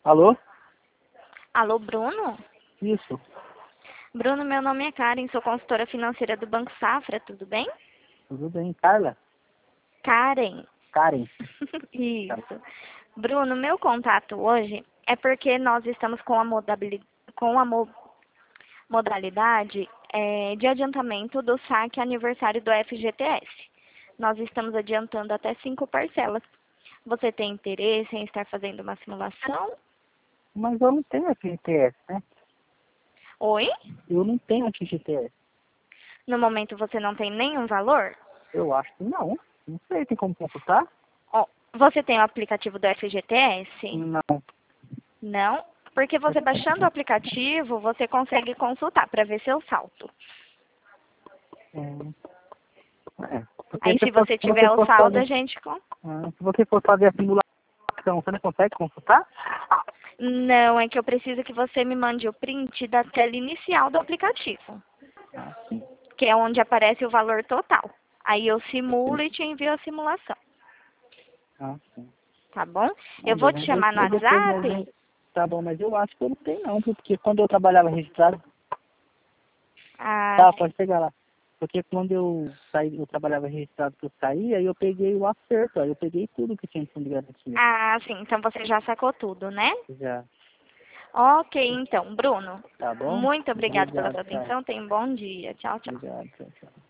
Alô? Alô, Bruno? Isso. Bruno, meu nome é Karen, sou consultora financeira do Banco Safra, tudo bem? Tudo bem, Carla? Karen. Karen. Isso. Bruno, meu contato hoje é porque nós estamos com a modalidade de adiantamento do saque aniversário do FGTS. Nós estamos adiantando até 5 parcelas. Você tem interesse em estar fazendo uma simulação? Mas eu não tenho FGTS, né? Oi? Eu não tenho FGTS. No momento você não tem nenhum valor? Eu acho que não. Não sei, tem como consultar? Ó, você tem o aplicativo do FGTS? Não. Não? Porque você baixando o aplicativo, você consegue consultar para ver seu saldo. Porque Aí se você se você tiver o for saldo, a fazer, gente... se você for fazer a simulação, você não consegue consultar? Não, é que eu preciso que você me mande o print da tela inicial do aplicativo, Ah, sim. que é onde aparece o valor total. Aí eu simulo e te envio a simulação, Ah, sim. tá bom? Tá Eu vou bom, te mas chamar no depois a WhatsApp. gente... Tá bom, mas eu acho que eu não tenho não, porque quando eu trabalhava registrado... Ah, Tá, sim. pode chegar lá. Porque quando eu saí, eu trabalhava registrado que eu saí, aí eu peguei o acerto, aí eu peguei tudo que tinha de fundo de garantia. Ah, sim. Então você já sacou tudo, né? Já. Ok, então, Bruno. Tá bom? Muito obrigada pela Obrigado, sua cara. atenção. Tenha um bom dia. Tchau, tchau. Obrigado, tchau, tchau.